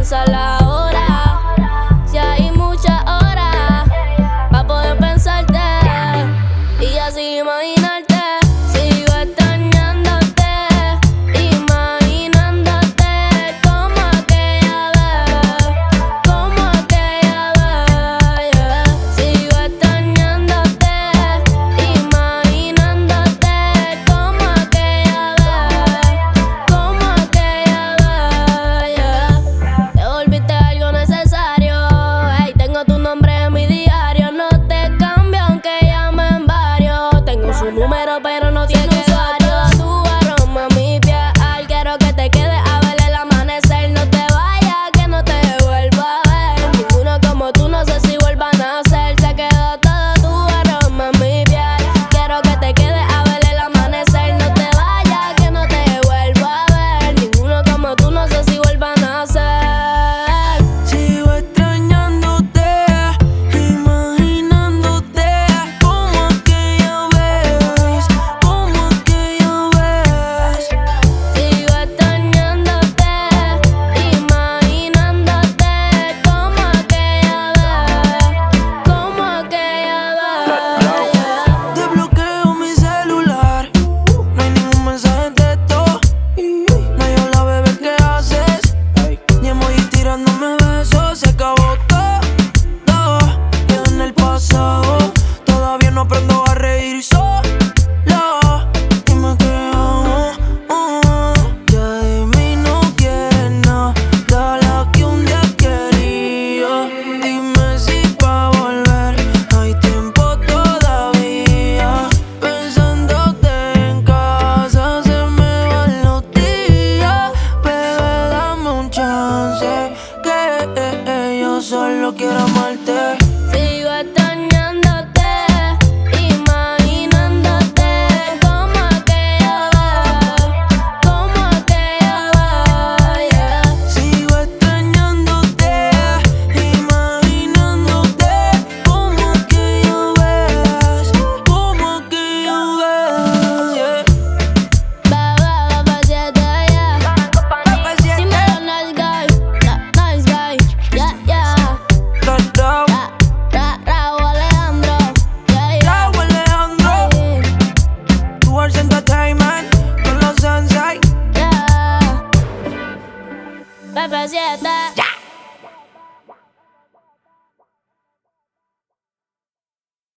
pensar la hora. Si hay muchas horas pa' poder pensarte y así imaginarte. Sigo extrañándote, imaginándote como aquella vez, yeah. Sigo extrañándote, imaginándote como aquella vez, yeah. Te volviste algo necesario, hey, tengo tu nombre en mi diario. No te cambio aunque llamen varios. Tengo su número pero no tiene usuario. Tu aroma, mi piel, quiero que te quedes a ver el amanecer. No te vayas, que no te vuelva a ver. Ninguno como tú, no sé si vuelva a nacer. Se quedó todo tu aroma, mi piel. Quiero que te quedes a ver el amanecer. No te vayas, que no te vuelva a ver. Ninguno como tú, no sé si vuelva a nacer. Sigo extrañándote, imaginándote como aquella vez, como aquella vez. Sigo extrañándote, imaginándote como aquella vez, yeah. Te bloqueo mi celular, no hay ningún mensaje de texto. No hay hola bebé, ¿qué haces? Ni emoji tirándome besos. Se acabó todo, quedó en el pasado. Todavía no aprendo a reír solo. Dime qué hago, ya de mí no quieres nada, la que un día quería. Dime si pa' volver hay tiempo todavía. Pensándote en casa se me van los días. Bebé, dame un chance, que yo solo quiero amarte.